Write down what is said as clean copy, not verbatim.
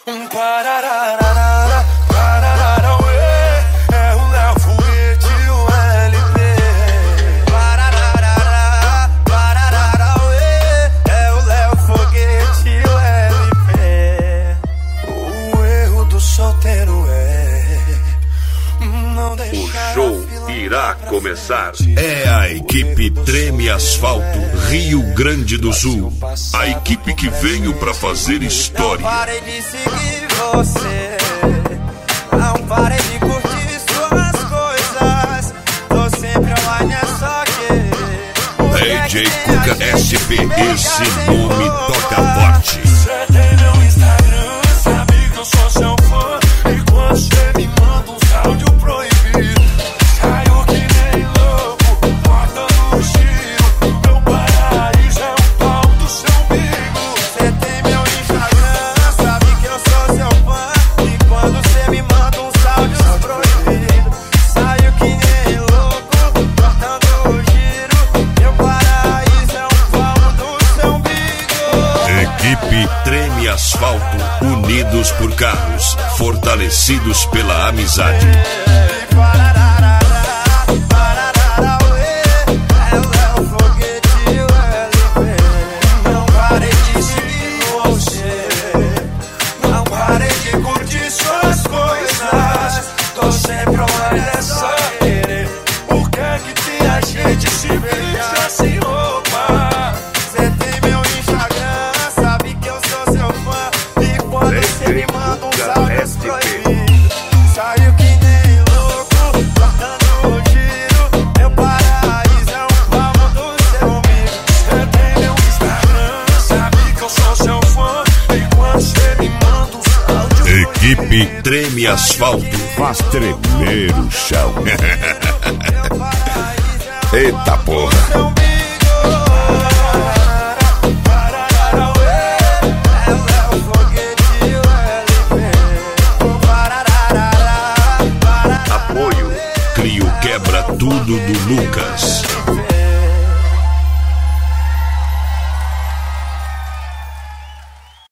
Parararara, parararauê, é o Léo Foguete e o LP. Parararara, parararauê, é o Léo Foguete e o LP. O erro do solteiro não deixar. O show irá começar. É a equipe Treme Asfalto, Rio Grande do Sul. A equipe que veio pra fazer história. Não parei de seguir você, não parei de curtir suas coisas. Tô sempre online, é só que DJ Cuca SP, esse nome toca forte. Cê tem meu Instagram, sabe que eu sou seu fã. E quando cê me manda uns áudio proibido, saio que nem louco, cortando o giro. Meu paraíso é o pau do seu umbigo. Cê tem meu Instagram, sabe que eu sou seu fã. E quando cê me manda uns áudios proibidos, saio que nem louco, cortando o giro. Meu paraíso é o pau do seu umbigo. Equipe Treme Asfalto, unidos por carros, fortalecidos pela amizade. Não parei de seguir você, não parei de curtir suas coisas. Tô sempre online, é só querer. Por que é que tem a gente se beija sem roupa? Cê tem meu Instagram, sabe que eu sou seu fã. E quando cê me manda uns áudios proibidos, saio que nem louco, cortando o giro. Meu paraíso é um palmo do seu umbigo. Cê tem meu Instagram, sabe que eu sou seu fã. E quando cê me manda uns áudios Equipe Treme Asfalto, faz tremer o chão. Eita porra. Apoio Crio Quebra Tudo do Lucas.